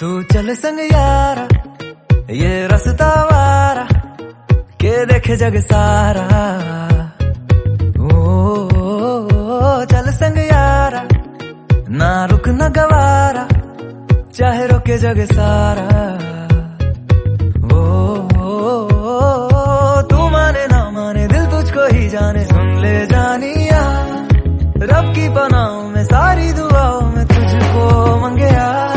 तू चल संग यारा, ये रास्ता वारा के देखे जग सारा। ओ चल संग यारा, ना रुक न गवारा, चाहे रोके जग सारा। तू माने ना माने दिल तुझको ही जाने, सुन ले जानिया रब की पनाहों में सारी दुआओं में तुझको मंगया।